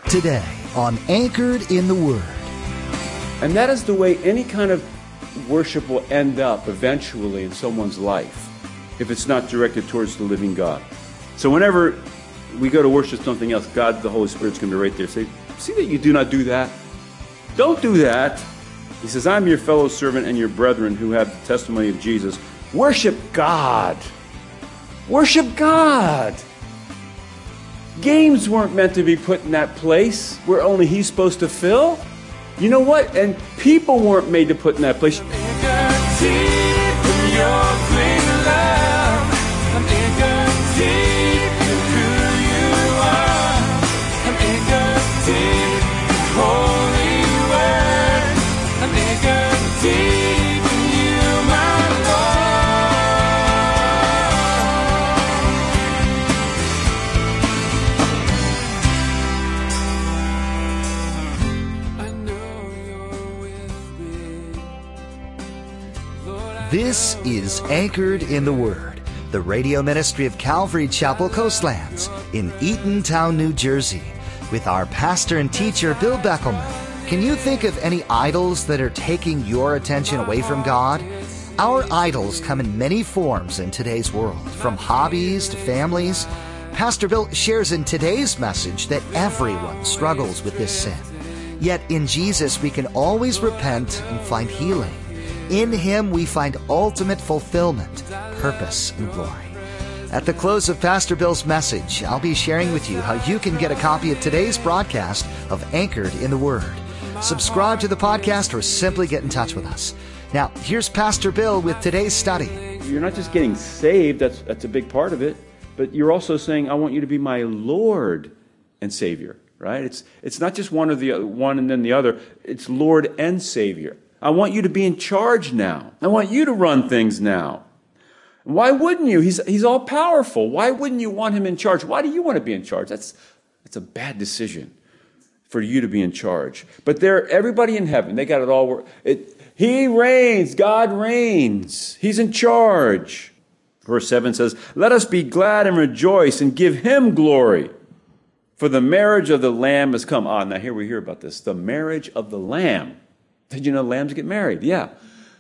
Today on Anchored in the Word. And that is the way any kind of worship will end up eventually in someone's life, if it's not directed towards the living God. So whenever we go to worship something else, God, the Holy Spirit's going to be right there. Say, see that you do not do that. Don't do that. He says, I'm your fellow servant and your brethren who have the testimony of Jesus. Worship God. Worship God. Games weren't meant to be put in that place where only He's supposed to fill. You know what? And people weren't made to put in that place. This is Anchored in the Word, the radio ministry of Calvary Chapel Coastlands in Eatontown, New Jersey, with our pastor and teacher, Bill Beckelman. Can you think of any idols that are taking your attention away from God? Our idols come in many forms in today's world, from hobbies to families. Pastor Bill shares in today's message that everyone struggles with this sin. Yet in Jesus, we can always repent and find healing. In Him, we find ultimate fulfillment, purpose, and glory. At the close of Pastor Bill's message, I'll be sharing with you how you can get a copy of today's broadcast of Anchored in the Word. Subscribe to the podcast or simply get in touch with us. Now, here's Pastor Bill with today's study. You're not just getting saved, that's a big part of it, but you're also saying, I want you to be my Lord and Savior, right? It's not just one or the other, one and then the other. It's Lord and Savior. I want you to be in charge now. I want you to run things now. Why wouldn't you? He's all powerful. Why wouldn't you want Him in charge? Why do you want to be in charge? That's a bad decision for you to be in charge. But everybody in heaven, they got it all. He reigns. God reigns. He's in charge. Verse 7 says, let us be glad and rejoice and give Him glory. For the marriage of the Lamb has come. Now here we hear about this. The marriage of the Lamb. Did you know lambs get married? Yeah.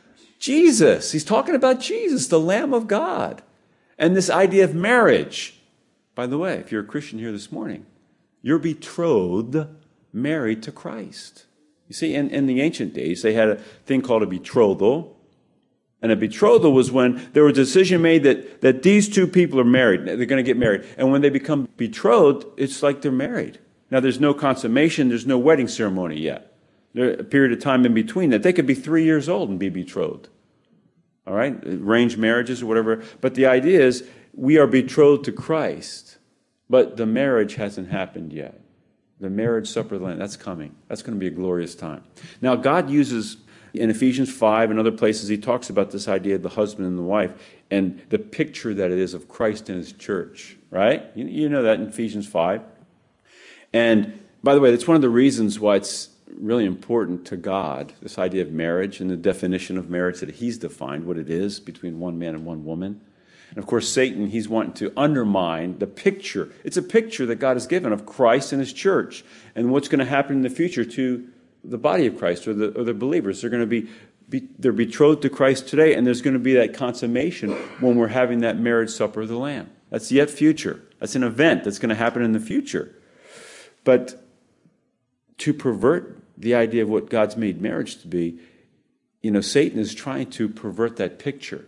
Jesus. He's talking about Jesus, the Lamb of God. And this idea of marriage. By the way, if you're a Christian here this morning, you're betrothed, married to Christ. You see, in the ancient days, they had a thing called a betrothal. And a betrothal was when there was a decision made that these two people are married. They're going to get married. And when they become betrothed, it's like they're married. Now, there's no consummation. There's no wedding ceremony yet. There's a period of time in between that. They could be 3 years old and be betrothed. All right? Arranged marriages or whatever. But the idea is we are betrothed to Christ, but the marriage hasn't happened yet. The marriage supper of the Lamb, that's coming. That's going to be a glorious time. Now, God uses, in Ephesians 5 and other places, He talks about this idea of the husband and the wife and the picture that it is of Christ and His church, right? You know that in Ephesians 5. And, by the way, that's one of the reasons why it's really important to God, this idea of marriage and the definition of marriage that He's defined, what it is between one man and one woman. And of course, Satan, he's wanting to undermine the picture. It's a picture that God has given of Christ and His church and what's going to happen in the future to the body of Christ or the believers. They're going to they're betrothed to Christ today, and there's going to be that consummation when we're having that marriage supper of the Lamb. That's yet future. That's an event that's going to happen in the future. But to pervert the idea of what God's made marriage to be, Satan is trying to pervert that picture,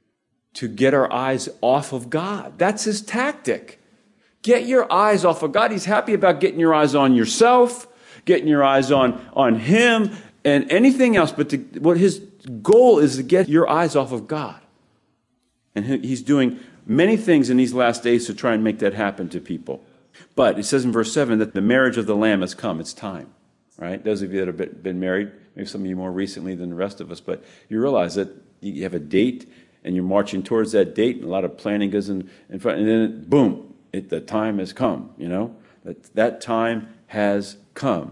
to get our eyes off of God. That's his tactic. Get your eyes off of God. He's happy about getting your eyes on yourself, getting your eyes on Him, and anything else. But what his goal is to get your eyes off of God. And He's doing many things in these last days to try and make that happen to people. But it says in verse 7 that the marriage of the Lamb has come. It's time. Right? Those of you that have been married, maybe some of you more recently than the rest of us, but you realize that you have a date and you're marching towards that date, and a lot of planning goes in front, and then boom, the time has come, that time has come.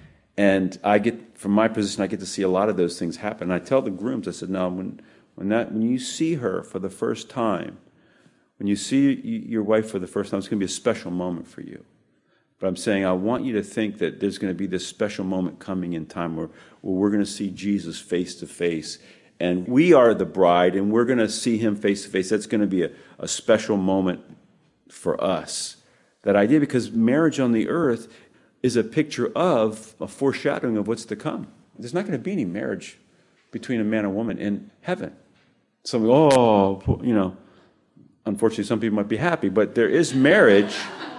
And from my position, I get to see a lot of those things happen. And I tell the grooms, I said, no, when you see her for the first time, when you see your wife for the first time, it's going to be a special moment for you. But I'm saying I want you to think that there's going to be this special moment coming in time where we're going to see Jesus face to face. And we are the bride, and we're going to see him face to face. That's going to be a special moment for us. That idea, because marriage on the earth is a picture of, a foreshadowing of what's to come. There's not going to be any marriage between a man and woman in heaven. Some, unfortunately some people might be happy, but there is marriage.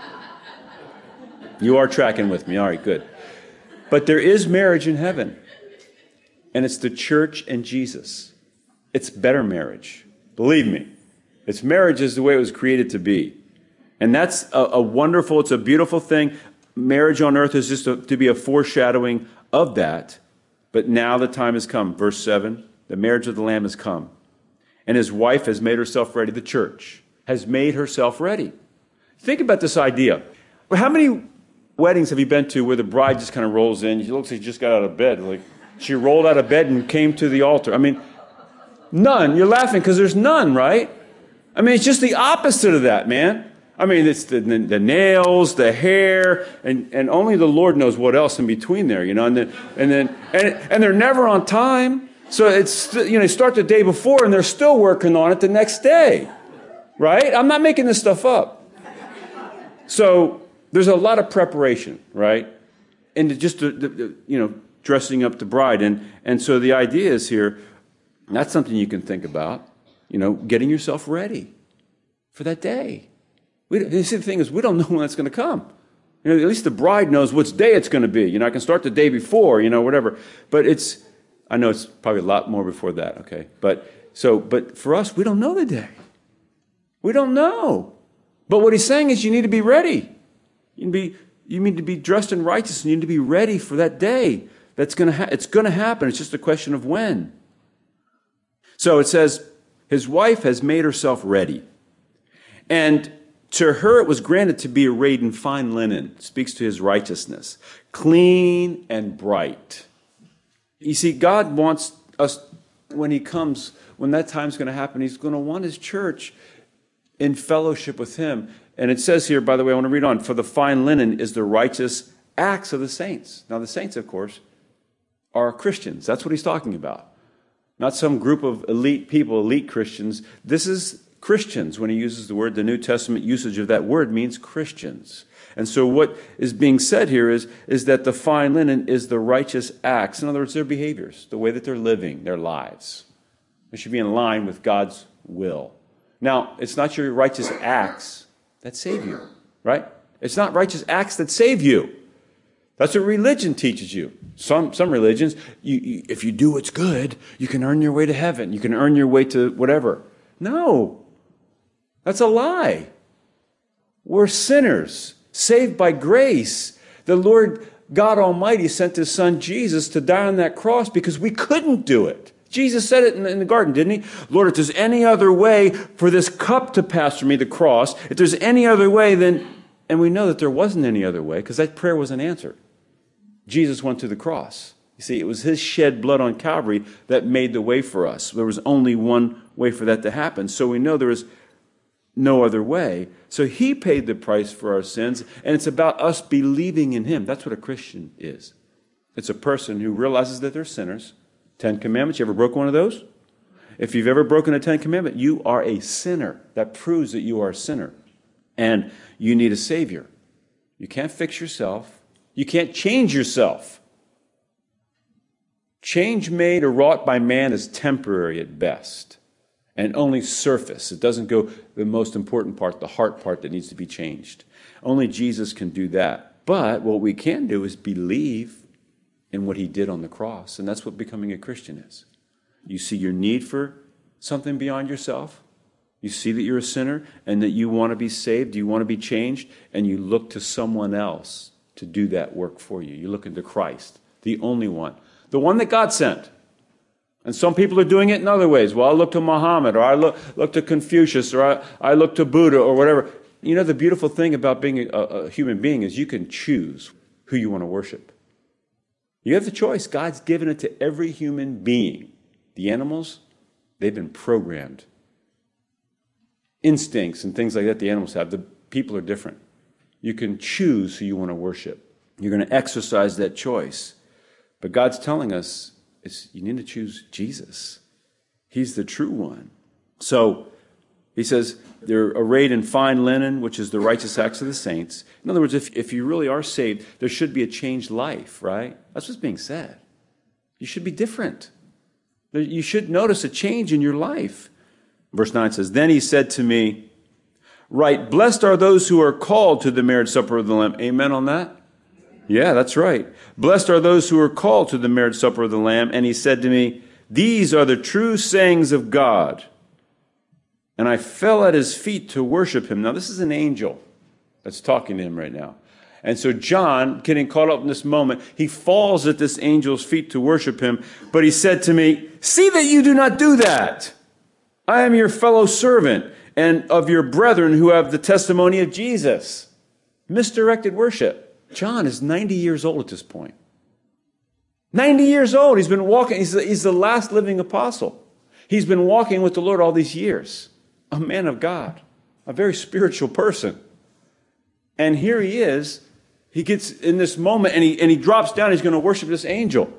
You are tracking with me. All right, good. But there is marriage in heaven. And it's the church and Jesus. It's better marriage. Believe me. It's marriage is the way it was created to be. And that's a wonderful, it's a beautiful thing. Marriage on earth is just to be a foreshadowing of that. But now the time has come. Verse 7, the marriage of the Lamb has come. And his wife has made herself ready. The church has made herself ready. Think about this idea. How many weddings have you been to where the bride just kind of rolls in? She looks like she just got out of bed. Like she rolled out of bed and came to the altar. I mean, none. You're laughing because there's none, right? I mean, it's just the opposite of that, man. I mean, it's the nails, the hair, and only the Lord knows what else in between there, and they're never on time. So it's, you start the day before and they're still working on it the next day, right? I'm not making this stuff up. So there's a lot of preparation, right? And just dressing up the bride, and so the idea is here. That's something you can think about, getting yourself ready for that day. The thing is, we don't know when that's going to come. At least the bride knows which day it's going to be. I can start the day before, whatever. But I know it's probably a lot more before that, okay? But for us, we don't know the day. We don't know. But what he's saying is you need to be ready. You need to be dressed in righteousness. You need to be ready for that day. It's going to happen. It's just a question of when. So it says, his wife has made herself ready. And to her it was granted to be arrayed in fine linen. Speaks to his righteousness. Clean and bright. You see, God wants us, when he comes, when that time's going to happen, he's going to want his church in fellowship with him. And it says here, by the way, I want to read on, for the fine linen is the righteous acts of the saints. Now the saints, of course, are Christians. That's what he's talking about. Not some group of elite people, elite Christians. This is Christians. When he uses the word, the New Testament usage of that word means Christians. And so what is being said here is that the fine linen is the righteous acts. In other words, their behaviors, the way that they're living, their lives. They should be in line with God's will. Now, it's not your righteous acts that save you, right? It's not righteous acts that save you. That's what religion teaches you. Some religions, if you do what's good, you can earn your way to heaven. You can earn your way to whatever. No, that's a lie. We're sinners, saved by grace. The Lord God Almighty sent his son Jesus to die on that cross because we couldn't do it. Jesus said it in the garden, didn't he? Lord, if there's any other way for this cup to pass from me, the cross, if there's any other way, then, and we know that there wasn't any other way because that prayer wasn't answered. Jesus went to the cross. You see, it was his shed blood on Calvary that made the way for us. There was only one way for that to happen. So we know there is no other way. So he paid the price for our sins, and it's about us believing in him. That's what a Christian is. It's a person who realizes that they're sinners. 10 Commandments, you ever broke one of those? If you've ever broken a 10 Commandment, you are a sinner. That proves that you are a sinner. And you need a Savior. You can't fix yourself. You can't change yourself. Change made or wrought by man is temporary at best. And only surface. It doesn't go the most important part, the heart part that needs to be changed. Only Jesus can do that. But what we can do is believe in what he did on the cross. And that's what becoming a Christian is. You see your need for something beyond yourself. You see that you're a sinner and that you want to be saved, you want to be changed, and you look to someone else to do that work for you. You look into Christ, the only one, the one that God sent. And some people are doing it in other ways. Well, I look to Muhammad, or I look to Confucius, or I look to Buddha, or whatever. You know, the beautiful thing about being a human being is you can choose who you want to worship. You have the choice. God's given it to every human being. The animals, they've been programmed. Instincts and things like that the animals have. The people are different. You can choose who you want to worship. You're going to exercise that choice. But God's telling us you need to choose Jesus. He's the true one. So he says they're arrayed in fine linen, which is the righteous acts of the saints. In other words, if you really are saved, there should be a changed life, right? That's what's being said. You should be different. You should notice a change in your life. Verse 9 says, then he said to me, right, blessed are those who are called to the marriage supper of the Lamb. Amen on that? Yeah, that's right. Blessed are those who are called to the marriage supper of the Lamb. And he said to me, these are the true sayings of God. And I fell at his feet to worship him. Now, this is an angel that's talking to him right now. And so John, getting caught up in this moment, he falls at this angel's feet to worship him. But he said to me, see that you do not do that. I am your fellow servant and of your brethren who have the testimony of Jesus. Misdirected worship. John is 90 years old at this point. 90 years old. He's been walking. He's the last living apostle. He's been walking with the Lord all these years. A man of God. A very spiritual person. And here he is. He gets in this moment and he drops down. He's going to worship this angel.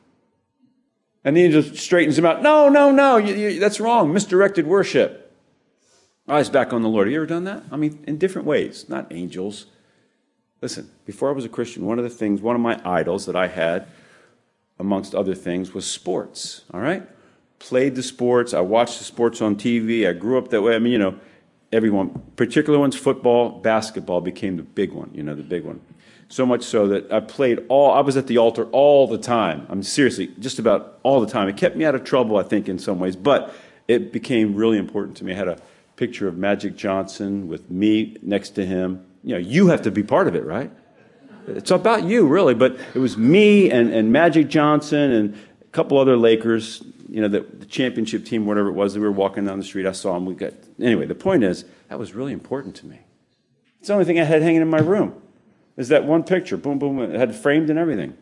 And the angel straightens him out. No, that's wrong. Misdirected worship. Eyes back on the Lord. Have you ever done that? I mean, in different ways. Not angels. Listen, before I was a Christian, one of my idols that I had, amongst other things, was sports. All right? Played the sports. I watched the sports on TV. I grew up that way. I mean, everyone, particular ones, football, basketball became the big one, the big one. So much so that I was at the altar all the time. I'm seriously, just about all the time. It kept me out of trouble, I think, in some ways, but it became really important to me. I had a picture of Magic Johnson with me next to him. You have to be part of it, right? It's about you, really, but it was me and Magic Johnson and a couple other Lakers, the championship team, whatever it was, that we were walking down the street. I saw them. Anyway, the point is, that was really important to me. It's the only thing I had hanging in my room. Is that one picture, boom, boom, it had framed and everything.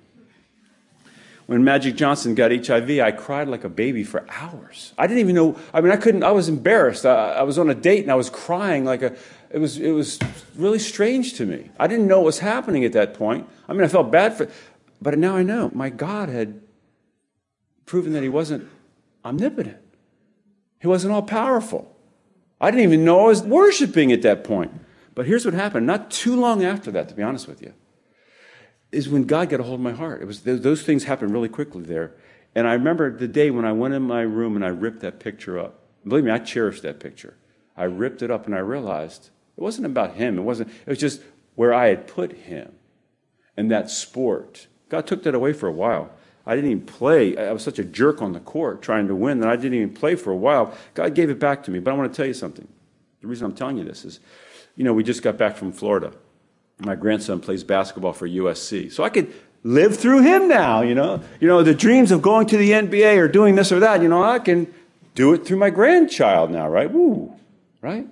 When Magic Johnson got HIV, I cried like a baby for hours. I didn't even know, I was embarrassed. I was on a date and I was crying it was really strange to me. I didn't know what was happening at that point. I felt bad but now I know. My God had proven that he wasn't omnipotent. He wasn't all powerful. I didn't even know I was worshiping at that point. But here's what happened. Not too long after that, to be honest with you, is when God got a hold of my heart. It was those things happened really quickly there. And I remember the day when I went in my room and I ripped that picture up. Believe me, I cherished that picture. I ripped it up and I realized it wasn't about him. It was just where I had put him and that sport. God took that away for a while. I didn't even play. I was such a jerk on the court trying to win that I didn't even play for a while. God gave it back to me. But I want to tell you something. The reason I'm telling you this is, we just got back from Florida. My grandson plays basketball for USC. So I could live through him now, the dreams of going to the NBA or doing this or that, I can do it through my grandchild now, right? Woo, right?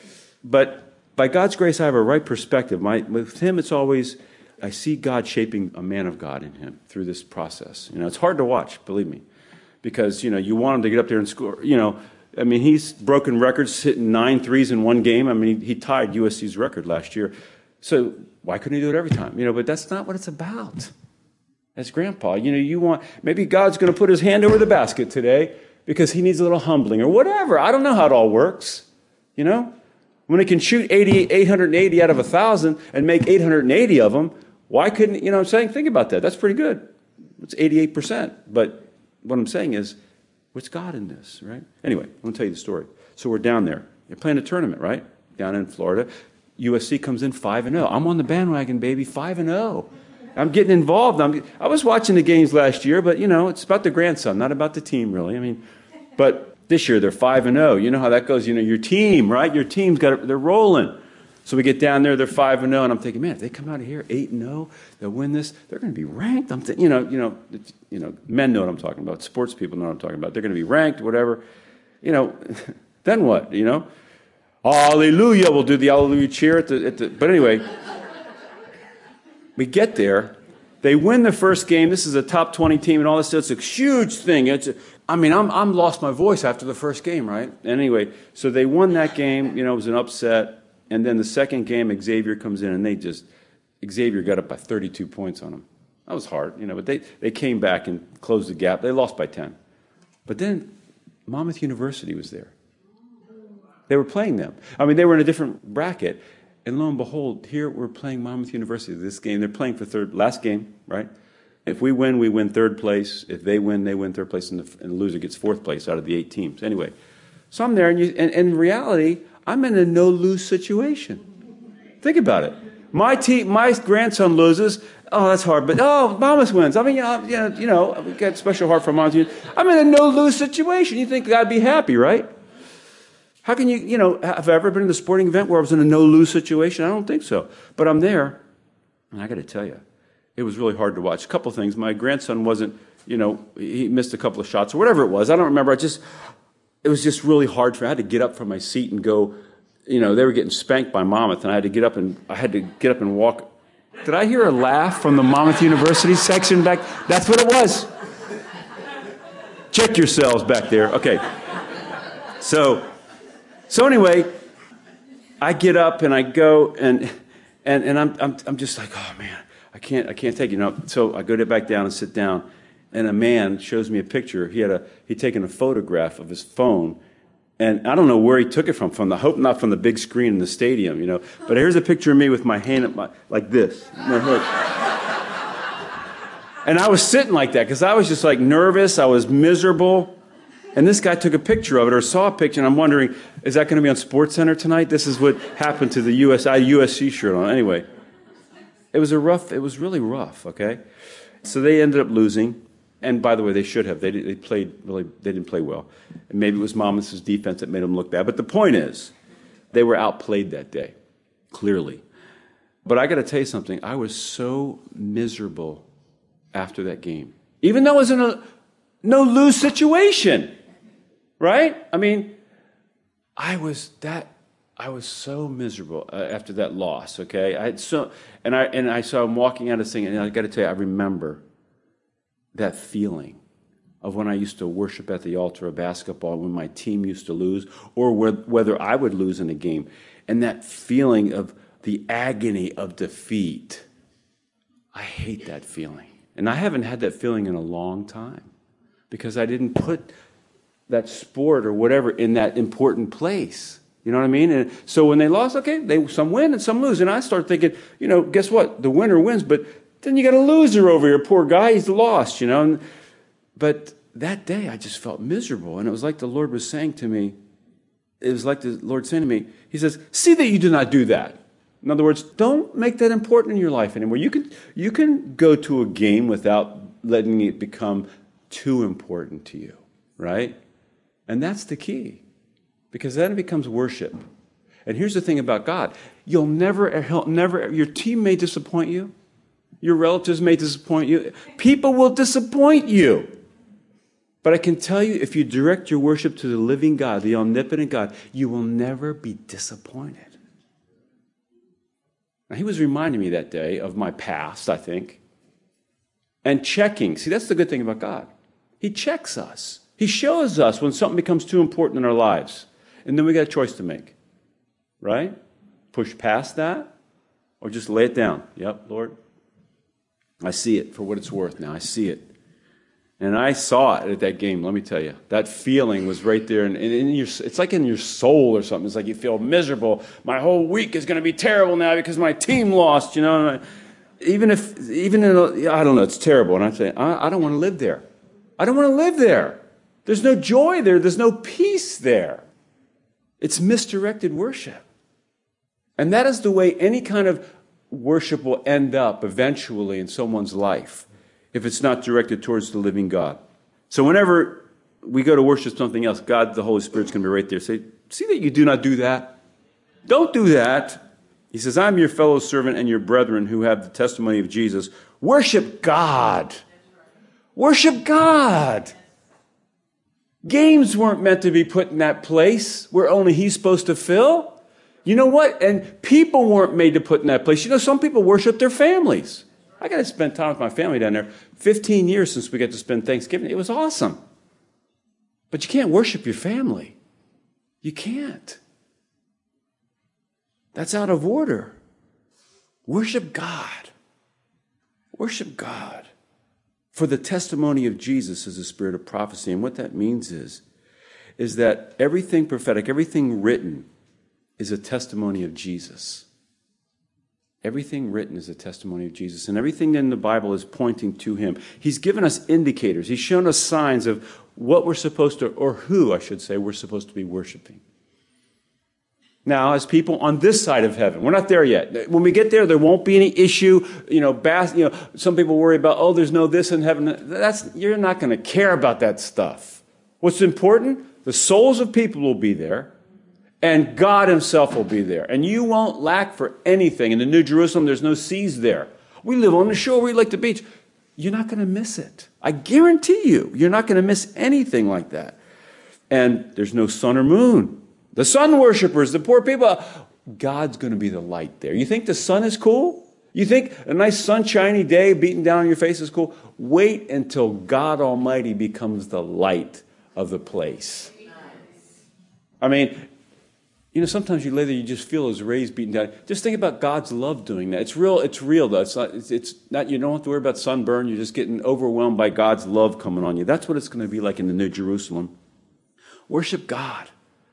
But by God's grace, I have a right perspective. With him, it's always, I see God shaping a man of God in him through this process. It's hard to watch, believe me, because, you want him to get up there and score, he's broken records, hitting 9 threes in one game. He tied USC's record last year. So why couldn't he do it every time? But that's not what it's about. As grandpa, you want, maybe God's going to put his hand over the basket today because he needs a little humbling or whatever. I don't know how it all works. When he can shoot 880 out of 1,000 and make 880 of them, why couldn't, what I'm saying? Think about that. That's pretty good. It's 88%. But what I'm saying is, what's God in this, right? Anyway, I'm going to tell you the story. So we're down there. You're playing a tournament, right? Down in Florida. USC comes in 5-0. I'm on the bandwagon, baby, 5-0. I'm getting involved. I was watching the games last year, but, it's about the grandson, not about the team, really. But this year they're 5-0. You know how that goes. Your team, right? Your team's they're rolling. So we get down there, they're 5-0, and I'm thinking, man, if they come out of here 8-0, they'll win this. They're going to be ranked. I'm thinking, men know what I'm talking about. Sports people know what I'm talking about. They're going to be ranked, whatever. Then what? Hallelujah. We'll do the hallelujah cheer at the. But anyway, we get there. They win the first game. This is a top 20 team and all this stuff. It's a huge thing. I'm lost my voice after the first game, right? Anyway, so they won that game. It was an upset. And then the second game, Xavier comes in, and Xavier got up by 32 points on them. That was hard, but they came back and closed the gap. They lost by 10. But then Monmouth University was there. They were playing them. I mean, they were in a different bracket. And lo and behold, here we're playing Monmouth University this game. They're playing for last game, right? If we win third place. If they win third place, and the loser gets fourth place out of the 8 teams. Anyway, so I'm there, and in reality, I'm in a no-lose situation. Think about it. My grandson loses. Oh, that's hard. But Monmouth wins. I mean, we got a special heart for Monmouth. I'm in a no-lose situation. You think I'd be happy, right? How can have I ever been in a sporting event where I was in a no-lose situation? I don't think so. But I'm there, and I got to tell you, it was really hard to watch. A couple things. My grandson wasn't, he missed a couple of shots or whatever it was. I don't remember. It was just really hard for me. I had to get up from my seat and go. They were getting spanked by Monmouth, and I had to get up and walk. Did I hear a laugh from the Monmouth University section back? That's what it was. Check yourselves back there. Okay. So anyway, I get up and I go and I'm just like, oh man, I can't take it. So I go back down and sit down, and a man shows me a picture. He'd taken a photograph of his phone. And I don't know where he took it from. I hope not from the big screen in the stadium, But here's a picture of me with my hand like this. And I was sitting like that because I was just like nervous. I was miserable. And this guy took a picture of it or saw a picture. And I'm wondering, is that going to be on SportsCenter tonight? This is what happened to the USC shirt on. Anyway, it was really rough, okay? So they ended up losing. And by the way, they should have. They didn't play well. And maybe it was Monmouth's defense that made them look bad. But the point is, they were outplayed that day, clearly. But I got to tell you something. I was so miserable after that game, even though it was in a no-lose situation, right? I mean, I was so miserable after that loss. Okay, I saw him walking out of singing, and I got to tell you, I remember that feeling of when I used to worship at the altar of basketball, when my team used to lose, or whether I would lose in a game, and that feeling of the agony of defeat. I hate that feeling. And I haven't had that feeling in a long time because I didn't put that sport or whatever in that important place. You know what I mean? And so when they lost, okay, some win and some lose. And I start thinking, guess what? The winner wins, but then you got a loser over here. Poor guy, he's lost, But that day, I just felt miserable. And it was like the Lord was saying to me, He says, see that you do not do that. In other words, don't make that important in your life anymore. You can go to a game without letting it become too important to you, right? And that's the key. Because then it becomes worship. And here's the thing about God. He'll never, your team may disappoint you. Your relatives may disappoint you. People will disappoint you. But I can tell you, if you direct your worship to the living God, the omnipotent God, you will never be disappointed. Now, he was reminding me that day of my past, I think, and checking. See, that's the good thing about God. He checks us. He shows us when something becomes too important in our lives. And then we got a choice to make, right? Push past that or just lay it down. Yep, Lord. I see it for what it's worth now. I see it. And I saw it at that game, let me tell you. That feeling was right there. And it's like in your soul or something. It's like you feel miserable. My whole week is going to be terrible now because my team lost, I don't know, it's terrible. And I'm saying, I don't want to live there. I don't want to live there. There's no joy there. There's no peace there. It's misdirected worship. And that is the way any kind of worship will end up eventually in someone's life if it's not directed towards the living God. So whenever we go to worship something else, God, the Holy Spirit's going to be right there. Say, see that you do not do that. Don't do that. He says, I'm your fellow servant and your brethren who have the testimony of Jesus. Worship God. Worship God. Games weren't meant to be put in that place where only He's supposed to fill. You know what? And people weren't made to put in that place. Some people worship their families. I got to spend time with my family down there. 15 years since we got to spend Thanksgiving. It was awesome. But you can't worship your family. You can't. That's out of order. Worship God. Worship God. For the testimony of Jesus is a spirit of prophecy. And what that means is that everything prophetic, everything written is a testimony of Jesus. Everything written is a testimony of Jesus. And everything in the Bible is pointing to him. He's given us indicators. He's shown us signs of what we're supposed to, or who, I should say, we're supposed to be worshiping. Now, as people on this side of heaven, we're not there yet. When we get there, there won't be any issue. Some people worry about, there's no this in heaven. You're not going to care about that stuff. What's important? The souls of people will be there, and God himself will be there. And you won't lack for anything. In the New Jerusalem, there's no seas there. We live on the shore. We like the beach. You're not going to miss it. I guarantee you, you're not going to miss anything like that. And there's no sun or moon. The sun worshipers, the poor people, God's going to be the light there. You think the sun is cool? You think a nice sunshiny day beating down on your face is cool? Wait until God Almighty becomes the light of the place. I mean, sometimes you lay there, you just feel his rays beating down. Just think about God's love doing that. It's real though. It's not, you don't have to worry about sunburn. You're just getting overwhelmed by God's love coming on you. That's what it's going to be like in the New Jerusalem. Worship God.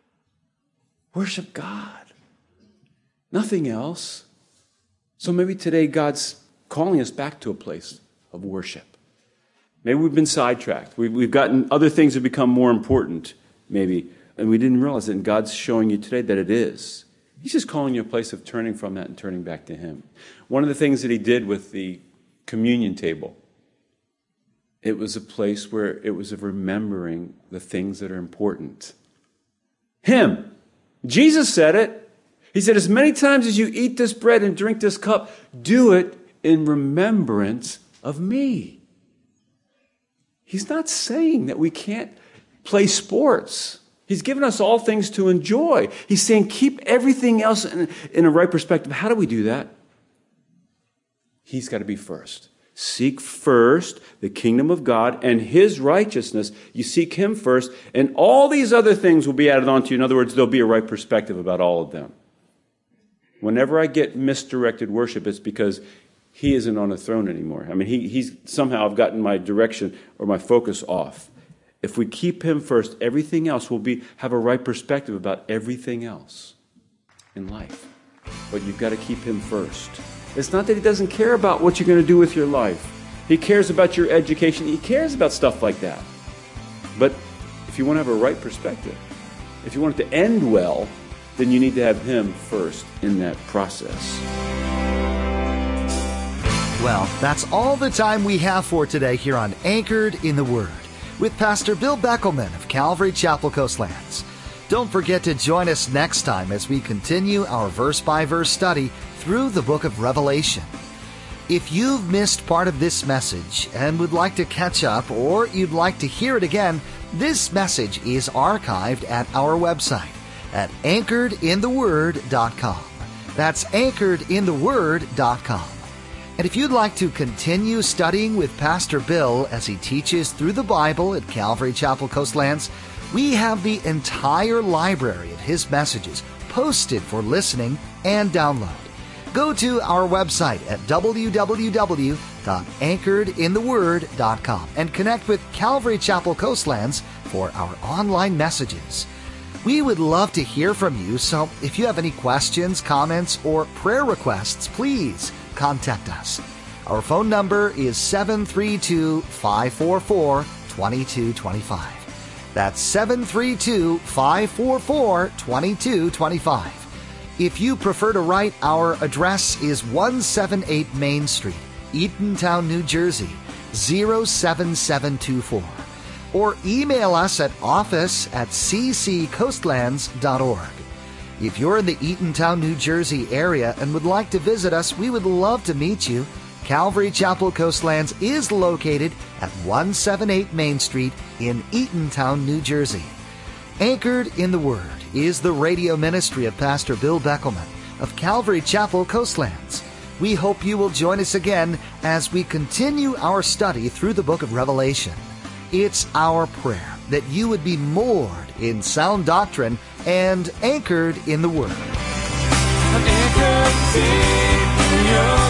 Worship God. Nothing else. So maybe today God's calling us back to a place of worship. Maybe we've been sidetracked. We've gotten other things have become more important, maybe, and we didn't realize it. And God's showing you today that it is. He's just calling you a place of turning from that and turning back to him. One of the things that he did with the communion table, it was a place where it was of remembering the things that are important. Him. Jesus said it. He said, as many times as you eat this bread and drink this cup, do it in remembrance of me. He's not saying that we can't play sports. He's given us all things to enjoy. He's saying keep everything else in a right perspective. How do we do that? He's got to be first. Seek first the kingdom of God and his righteousness. You seek him first, and all these other things will be added on to you. In other words, there'll be a right perspective about all of them. Whenever I get misdirected worship, it's because he isn't on the throne anymore. I mean, he's somehow I've gotten my direction or my focus off. If we keep him first, everything else will have a right perspective about everything else in life. But you've got to keep him first. It's not that he doesn't care about what you're going to do with your life. He cares about your education. He cares about stuff like that. But if you want to have a right perspective, if you want it to end well, then you need to have him first in that process. Well, that's all the time we have for today here on Anchored in the Word with Pastor Bill Beckelman of Calvary Chapel Coastlands. Don't forget to join us next time as we continue our verse-by-verse study through the book of Revelation. If you've missed part of this message and would like to catch up, or you'd like to hear it again, this message is archived at our website at anchoredintheword.com. That's anchoredintheword.com. And if you'd like to continue studying with Pastor Bill as he teaches through the Bible at Calvary Chapel Coastlands, we have the entire library of his messages posted for listening and download. Go to our website at www.anchoredintheword.com and connect with Calvary Chapel Coastlands for our online messages. We would love to hear from you, so if you have any questions, comments, or prayer requests, please contact us. Our phone number is 732-544-2225. That's 732-544-2225. If you prefer to write, our address is 178 Main Street, Eatontown, New Jersey, 07724. Or email us at office@cccoastlands.org. If you're in the Eatontown, New Jersey area and would like to visit us, we would love to meet you. Calvary Chapel Coastlands is located at 178 Main Street in Eatontown, New Jersey. Anchored in the Word is the radio ministry of Pastor Bill Beckelman of Calvary Chapel Coastlands. We hope you will join us again as we continue our study through the book of Revelation. It's our prayer that you would be moored in sound doctrine and anchored in the Word. could see through your